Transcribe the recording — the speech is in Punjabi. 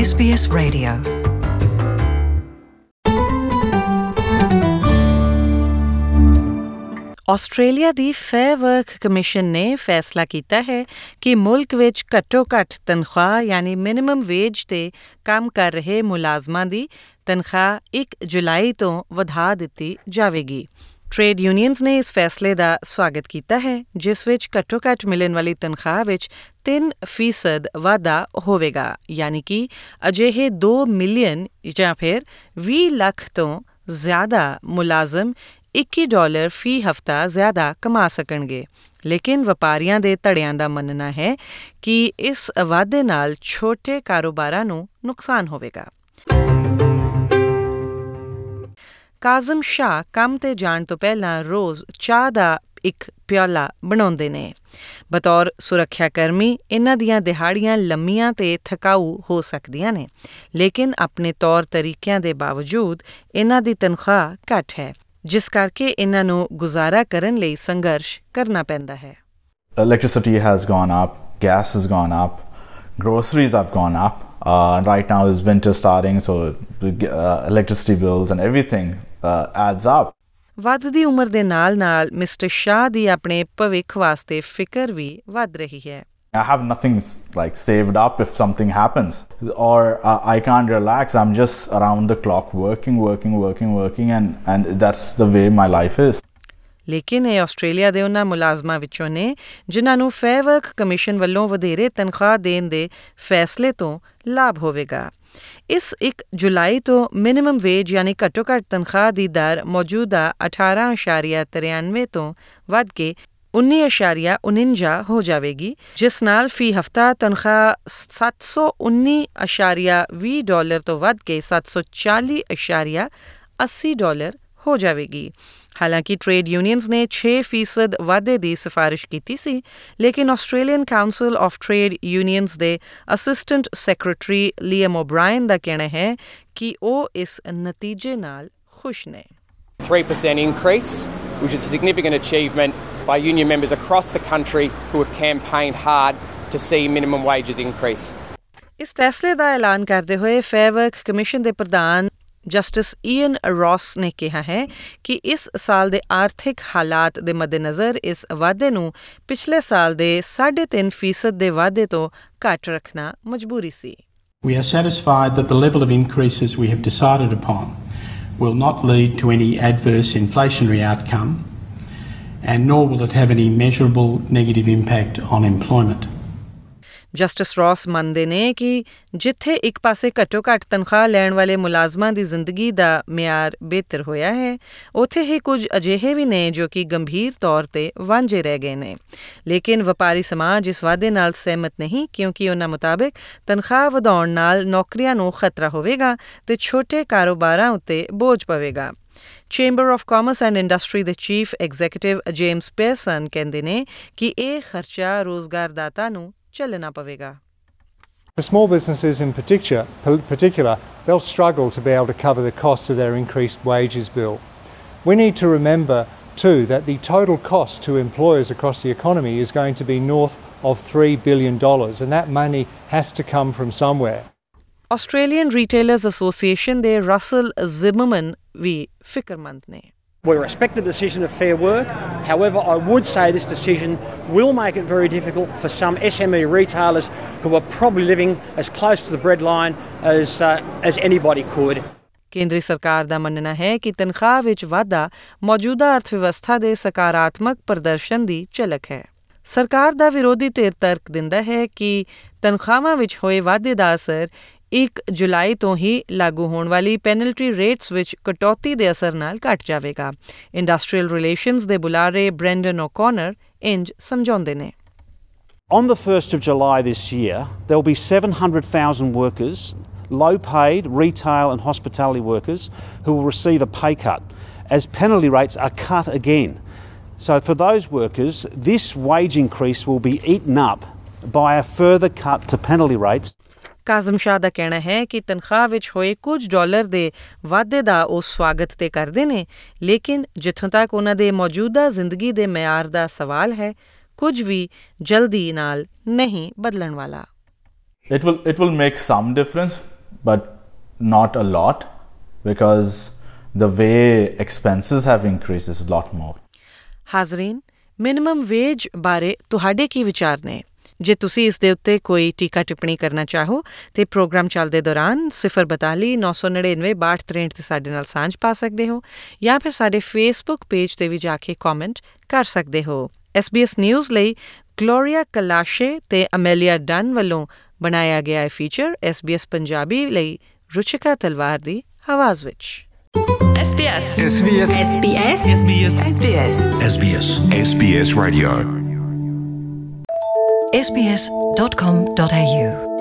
SBS Radio. ਆਸਟ੍ਰੇਲੀਆ ਦੀ ਫੇਅਰ ਵਰਕ ਕਮਿਸ਼ਨ ਨੇ ਫੈਸਲਾ ਕੀਤਾ ਹੈ ਕਿ ਮੁਲਕ ਵਿੱਚ ਘੱਟੋ-ਘੱਟ ਤਨਖਾਹ ਯਾਨੀ ਮਿਨੀਮਮ ਵੇਜ ਤੇ ਕੰਮ ਕਰ ਰਹੇ ਮੁਲਾਜ਼ਮਾਂ ਦੀ ਤਨਖਾਹ 1 ਜੁਲਾਈ ਤੋਂ ਵਧਾ ਦਿੱਤੀ ਜਾਵੇਗੀ। ਟ੍ਰੇਡ ਯੂਨੀਅਨਸ ਨੇ ਇਸ ਫੈਸਲੇ ਦਾ ਸਵਾਗਤ ਕੀਤਾ ਹੈ, ਜਿਸ ਵਿੱਚ ਘੱਟੋ-ਘੱਟ ਮਿਲਣ ਵਾਲੀ ਤਨਖਾਹ ਵਿੱਚ 3% ਵਾਧਾ ਹੋਵੇਗਾ, ਯਾਨੀ ਕਿ ਅਜਿਹੇ 2 ਮਿਲੀਅਨ ਜਾਂ ਫਿਰ 20 ਲੱਖ ਤੋਂ ਜ਼ਿਆਦਾ ਮੁਲਾਜ਼ਮ $21 ਫੀ ਹਫ਼ਤਾ ਜ਼ਿਆਦਾ ਕਮਾ ਸਕਣਗੇ। ਲੇਕਿਨ ਵਪਾਰੀਆਂ ਦੇ ਧੜਿਆਂ ਦਾ ਮੰਨਣਾ ਹੈ ਕਿ ਇਸ ਵਾਧੇ ਨਾਲ ਛੋਟੇ ਕਾਰੋਬਾਰਾਂ ਨੂੰ ਨੁਕਸਾਨ ਹੋਵੇਗਾ। ਕਾਜ਼ਮ ਸ਼ਾਹ ਕੰਮ ਤੇ ਜਾਣ ਤੋਂ ਪਹਿਲਾਂ ਰੋਜ਼ ਚਾਹ ਦਾ ਇੱਕ ਪਿਆਲਾ ਬਣਾਉਂਦੇ ਨੇ। ਬਤੌਰ ਸੁਰੱਖਿਆ ਕਰਮੀ ਇਹਨਾਂ ਦੀਆਂ ਦਿਹਾੜੀਆਂ ਲੰਮੀਆਂ ਤੇ ਥਕਾਊ ਹੋ ਸਕਦੀਆਂ ਨੇ, ਲੇਕਿਨ ਆਪਣੇ ਤੌਰ ਤਰੀਕਿਆਂ ਦੇ ਬਾਵਜੂਦ ਇਹਨਾਂ ਦੀ ਤਨਖਾਹ ਘੱਟ ਹੈ, ਜਿਸ ਕਰਕੇ ਇਹਨਾਂ ਨੂੰ ਗੁਜ਼ਾਰਾ ਕਰਨ ਲਈ ਸੰਘਰਸ਼ ਕਰਨਾ ਪੈਂਦਾ ਹੈ। Electricity has gone up, gas has gone up, groceries have gone up. Right now is winter starting, so electricity bills and everything adds up. ਵੱਧਦੀ ਉਮਰ ਦੇ ਨਾਲ-ਨਾਲ ਮਿਸਟਰ ਸ਼ਾਹ ਦੀ ਆਪਣੇ ਭਵਿੱਖ ਵਾਸਤੇ ਫਿਕਰ ਵੀ ਵੱਧ ਰਹੀ ਹੈ। I have nothing like saved up if something happens, or I can't relax. I'm just around the clock working, and that's the way my life is. ਲੇਕਿਨ ਇਹ ਆਸਟ੍ਰੇਲੀਆ ਦੇ ਉਹਨਾਂ ਮੁਲਾਜ਼ਮਾਂ ਵਿੱਚੋਂ ਨੇ ਜਿਨ੍ਹਾਂ ਨੂੰ ਫੇਅਰ ਵਰਕ ਕਮਿਸ਼ਨ ਵੱਲੋਂ ਵਧੇਰੇ ਤਨਖਾਹ ਦੇਣ ਦੇ ਫੈਸਲੇ ਤੋਂ ਲਾਭ ਹੋਵੇਗਾ। ਇਸ 1 ਜੁਲਾਈ ਤੋਂ ਮਿਨੀਮਮ ਵੇਜ ਯਾਨੀ ਘੱਟੋ-ਘੱਟ ਤਨਖਾਹ ਦੀ ਦਰ ਮੌਜੂਦਾ 18.93 ਤੋਂ ਵੱਧ ਕੇ 19.49 ਹੋ ਜਾਵੇਗੀ, ਜਿਸ ਨਾਲ ਫੀ ਹਫ਼ਤਾ ਤਨਖਾਹ $719.20 ਤੋਂ ਵੱਧ ਕੇ $740.80 ਹੋ ਜਾਵੇਗੀ। ਹਾਲਾਂਕਿ ਟ੍ਰੇਡ ਯੂਨੀਅਨਸ ਨੇ 6% ਵਾਧੇ ਦੀ ਸਿਫਾਰਿਸ਼ ਕੀਤੀ ਸੀ, ਲੇਕਿਨ Australian council of trade unions ਦੇ ਅਸਿਸਟੈਂਟ ਸੈਕਟਰੀ ਲੀਅਮ ਓਬਰਾਇਨ ਦਾ ਕਹਿਣਾ ਹੈ ਕਿ ਉਹ ਇਸ ਨਤੀਜੇ ਨਾਲ ਖੁਸ਼ ਨੇ। 3% increase, which is a significant achievement by union members across the country who have campaigned hard to see minimum wages increase. ਇਸ ਫੈਸਲੇ ਦਾ ਐਲਾਨ ਕਰਦੇ ਹੋਏ ਫੇਅਰ ਵਰਕ ਕਮਿਸ਼ਨ ਦੇ ਪ੍ਰਧਾਨ ਜਸਟਿਸ ਈਅਨ ਰੌਸ ਨੇ ਕਿਹਾ ਹੈ ਕਿ ਇਸ ਸਾਲ ਦੇ ਆਰਥਿਕ ਹਾਲਾਤ ਦੇ ਮੱਦੇਨਜ਼ਰ ਇਸ ਵਾਧੇ ਨੂੰ ਪਿਛਲੇ ਸਾਲ ਦੇ 3.5% ਦੇ ਵਾਧੇ ਤੋਂ ਘੱਟ ਰੱਖਣਾ ਮਜਬੂਰੀ ਸੀ। We are satisfied that the level of increases we have decided upon will not lead to any adverse inflationary outcome, and nor will it have any measurable negative impact on employment. Justice Ross ਮੰਨਦੇ ਨੇ ਕਿ ਜਿੱਥੇ ਇੱਕ ਪਾਸੇ ਘੱਟੋ-ਘੱਟ ਤਨਖਾਹ ਲੈਣ ਵਾਲੇ ਮੁਲਾਜ਼ਮਾਂ ਦੀ ਜ਼ਿੰਦਗੀ ਦਾ ਮਿਆਰ ਬਿਹਤਰ ਹੋਇਆ ਹੈ, ਉੱਥੇ ਹੀ ਕੁਝ ਅਜਿਹੇ ਵੀ ਨੇ ਜੋ ਕਿ ਗੰਭੀਰ ਤੌਰ ਤੇ ਵਾਂਝੇ ਰਹਿ ਗਏ ਨੇ। ਲੇਕਿਨ ਵਪਾਰੀ ਸਮਾਜ ਇਸ ਵਾਧੇ ਨਾਲ ਸਹਿਮਤ ਨਹੀਂ, ਕਿਉਂਕਿ ਉਹਨਾਂ ਮੁਤਾਬਿਕ ਤਨਖਾਹ ਵਧਾਉਣ ਨਾਲ ਨੌਕਰੀਆਂ ਨੂੰ ਖਤਰਾ ਹੋਵੇਗਾ ਤੇ ਛੋਟੇ ਕਾਰੋਬਾਰਾਂ ਉੱਤੇ ਬੋਝ ਪਵੇਗਾ। Chamber of commerce and industry ਦੇ ਚੀਫ ਐਗਜ਼ੀਕਿਊਟਿਵ ਜੇਮਸ ਪੇਅਰਸਨ ਕਹਿੰਦੇ ਨੇ ਕਿ ਇਹ ਖਰਚਾ ਰੋਜ਼ਗਾਰਦਾਤਾ ਨੂੰ ਚੱਲਣਾ ਪਵੇਗਾ। For small businesses in particular, they'll struggle to be able to cover the costs of their increased wages bill. We need to remember too that the total cost to employers across the economy is going to be north of $3 billion, and that money has to come from somewhere. Australian Retailers Association ਦੇ ਰਸਲ ਜ਼ਿਮਰਮਨ ਵੀ ਫਿਕਰਮੰਦ ਨੇ। We respect the decision of Fair Work. However, I would say this decision will make it very difficult for some SME retailers who are probably living as close to the breadline as anybody could. ਕੇਂਦਰੀ ਸਰਕਾਰ ਦਾ ਮੰਨਣਾ ਹੈ ਕਿ ਤਨਖਾਹ ਵਿੱਚ ਵਾਧਾ ਮੌਜੂਦਾ ਅਰਥ ਵਿਵਸਥਾ ਦੇ ਸਕਾਰਾਤਮਕ ਪ੍ਰਦਰਸ਼ਨ ਦੀ ਝਲਕ ਹੈ। ਸਰਕਾਰ ਦਾ ਵਿਰੋਧੀ ਧਿਰ ਤਰਕ ਦਿੰਦਾ ਹੈ ਕਿ ਤਨਖਾਹਾਂ ਵਿੱਚ ਹੋਏ ਵਾਧੇ ਦਾ ਅਸਰ 1 ਜੁਲਾਈ ਤੋਂ ਹੀ ਲਾਗੂ ਹੋਣ ਵਾਲੀ ਪੈਨਲਟੀ ਰੇਟਸ ਵਿੱਚ ਕਟੌਤੀ ਦੇ ਅਸਰ ਨਾਲ ਘਟ ਜਾਵੇਗਾ। ਇੰਡਸਟਰੀਅਲ ਰਿਲੇਸ਼ਨਸ ਦੇ ਬੁਲਾਰੇ ਬ੍ਰੈਂਡਨ ਓਕੋਨਰ ਇੰਜ ਸਮਝਾਉਂਦੇ ਨੇ। On the 1st of July this year, there will be 700,000 workers, low-paid retail and hospitality workers, who will receive a pay cut as penalty rates are cut again. So for those workers, this wage increase will be eaten up by a further cut to penalty rates. Kazim ਸ਼ਾਹ ਦਾ ਕਹਿਣਾ ਹੈ ਕਿ ਤਨਖਾਹ ਵਿੱਚ ਹੋਏ ਕੁਝ ਡਾਲਰ ਦੇ ਵਾਧੇ ਦਾ ਉਹ ਸਵਾਗਤ ਤੇ ਕਰਦੇ ਨੇ, ਲੇਕਿਨ ਜਿੱਥੋਂ ਤੱਕ ਉਹਨਾਂ ਦੇ ਮੌਜੂਦਾ ਜ਼ਿੰਦਗੀ ਦੇ ਮਿਆਰ ਦਾ ਸਵਾਲ ਹੈ, ਕੁਝ ਵੀ ਜਲਦੀ ਨਾਲ ਨਹੀਂ ਬਦਲਣ ਵਾਲਾ। It will make some difference, but not a lot, because the way expenses have increased is a lot more. ਹਾਜ਼ਰੀਨ, ਮਿਨੀਮਮ ਵੇਜ ਬਾਰੇ ਤੁਹਾਡੇ ਕੀ ਵਿਚਾਰ ਨੇ? ਜੇ ਤੁਸੀਂ ਇਸ ਦੇ ਉੱਤੇ ਕੋਈ ਟੀਕਾ ਟਿੱਪਣੀ ਕਰਨਾ ਚਾਹੋ ਤੇ ਪ੍ਰੋਗਰਾਮ ਚੱਲਦੇ ਦੌਰਾਨ 042 999 6263 ਤੇ ਸਾਡੇ ਨਾਲ ਸਾਂਝ ਪਾ ਸਕਦੇ ਹੋ, ਜਾਂ ਫਿਰ ਸਾਡੇ ਫੇਸਬੁੱਕ ਪੇਜ ਤੇ ਵੀ ਜਾ ਕੇ ਕਮੈਂਟ ਕਰ ਸਕਦੇ ਹੋ। SBS ਨਿਊਜ਼ ਲਈ ਗਲੋਰੀਆ ਕਲਾਸ਼ੇ ਤੇ ਅਮੇਲੀਆ ਡਨ ਵੱਲੋਂ ਬਣਾਇਆ ਗਿਆ ਇਹ ਫੀਚਰ SBS ਪੰਜਾਬੀ ਲਈ ਰੁਚਿਕਾ ਤਲਵਾਰ ਦੀ ਆਵਾਜ਼ ਵਿੱਚ। SBS SBS SBS SBS SBS SBS SBS Radio. SBS.com.au